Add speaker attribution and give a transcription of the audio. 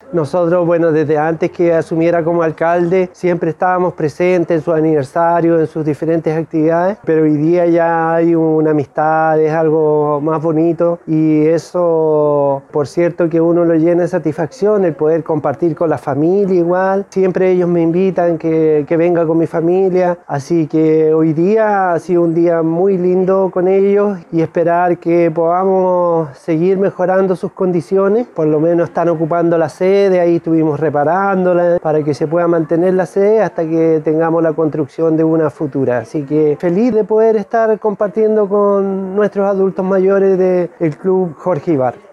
Speaker 1: Nosotros, bueno, desde antes que asumiera como alcalde, siempre estábamos presentes en sus aniversarios, en sus diferentes actividades, pero hoy día ya hay una amistad, es algo más bonito y eso, por cierto, que uno lo llena de satisfacción, el poder compartir con la familia igual. Siempre ellos me invitan que venga con mi familia, así que hoy día ha sido un día muy lindo con ellos y esperar que podamos seguir mejorando sus condiciones. Por lo menos están ocupando la sede, ahí estuvimos reparándola para que se pueda mantener la sede hasta que tengamos la construcción de una futura. Así que feliz de poder estar compartiendo con nuestros adultos mayores del Club Jorge Ibar.